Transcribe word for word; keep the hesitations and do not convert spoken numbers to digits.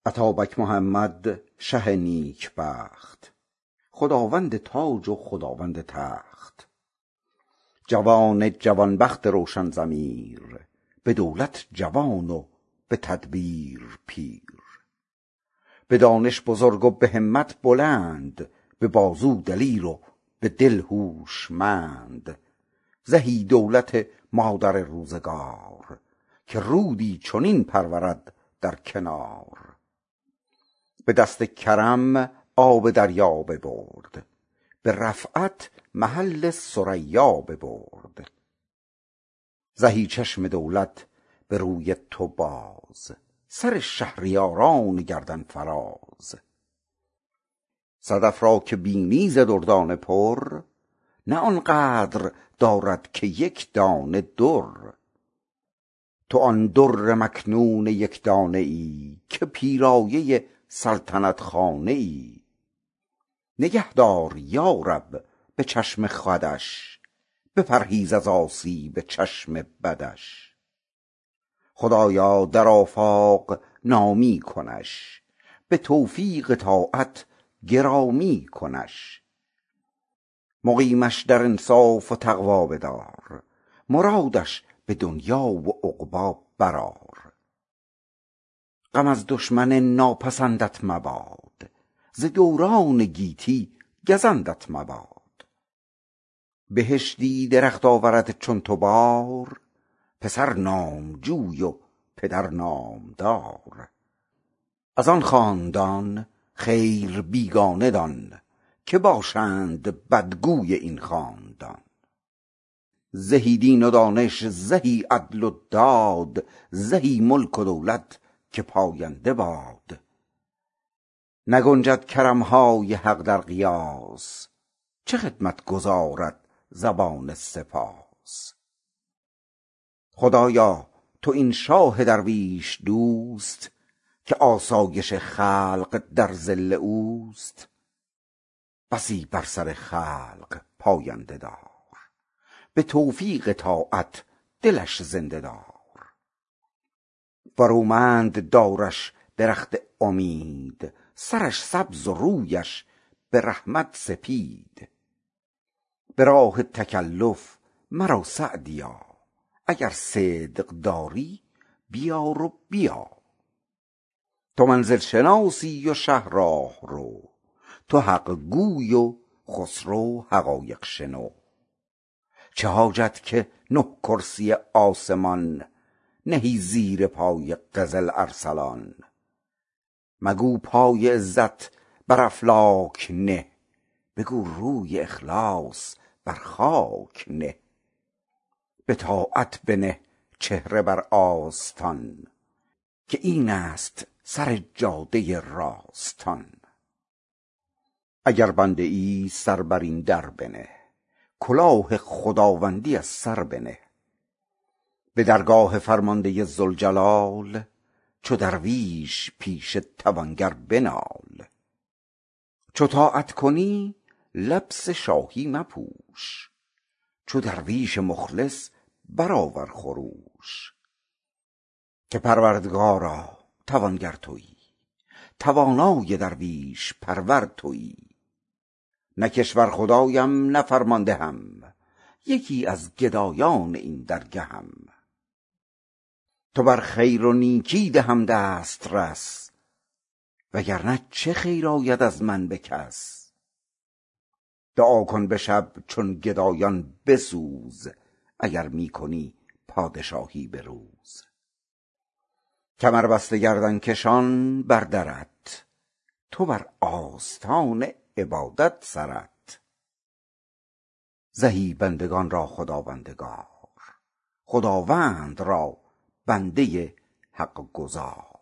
اتابک محمد شه نیک بخت، خداوند تاج و خداوند تخت. جوان جوانبخت روشن ضمیر، به دولت جوان و به تدبیر پیر. به دانش بزرگ و به همت بلند، به بازو دلیر و به دل هوشمند. زهی دولت مادر روزگار، که رودی چنین پرورد در کنار. به دست کرم آب دریا ببرد، به رفعت محل ثریا ببرد. زهی چشم دولت به روی تو باز، سر شهریاران گردن فراز. صدف را که بینی ز دردانه پر، نه آنقدر دارد که یک دانه در. تو آن در مکنون یک دانه ای، که پیرایه سلطنت خانه ای. نگهدار یا رب به چشم خودش، بپرهیز از آسیب چشم بدش. خدایا در آفاق نامی کنش، به توفیق طاعت گرامی کنش. مقیمش در انصاف و تقوا بدار، مرادش به دنیا و عقبی برار. غم از دشمن ناپسندت مباد، ز دوران گیتی گزندت مباد. بهشتی درخت آورد چون تو بار، پسر نامجوی و پدر نامدار. از آن خاندان خیر بیگانه دان، که باشند بدگوی این خاندان. زهی دین و دانش، زهی عدل و داد، زهی ملک و دولت که پاینده باد. نگنجد کرمهای حق در قیاس، چه خدمت گزارد زبان سپاس. خدایا تو این شاه درویش دوست، که آسایش خلق در ظل اوست. بسی بر سر خلق پاینده دار، به توفیق طاعت دلش زنده دار. فرومند دارش درخت امید، سرش سبز و رویش به رحمت سپید. به راه تکلف مرو سعدیا، اگر صدق داری بیار و بیا. تو منزل شناسی و شه راه رو، تو حق گوی و خسرو حقایق شنو. چه حاجت که نه کرسی آسمان، نهی زیر پای قزل ارسلان. مگو پای عزت بر افلاک نه، بگو روی اخلاص بر خاک نه. به طاعت بنه چهره بر آستان، که این است سر جاده راستان. اگر بنده ای سر بر این در بنه، کلاه خداوندی از سر بنه. به درگاه فرمانده ذوالجلال، چو درویش پیش توانگر بنال. چو طاعت کنی لبس شاهی مپوش، چو درویش مخلص برآور خروش. که پروردگارا توانگر تویی، توانای درویش پرور تویی. نه کشور خدایم نه فرماندهم، یکی از گدایان این درگهم. تو بر خیر و نیکی دهم دست رس، وگرنه چه خیر آید از من به کس. دعا کن به شب چون گدایان بسوز، اگر می کنی پادشاهی به روز. کمر بسته گردن کشان بر درت، تو بر آستان عبادت سرت. زهی بندگان را خداوندگار، خداوند را بنده حق گزار.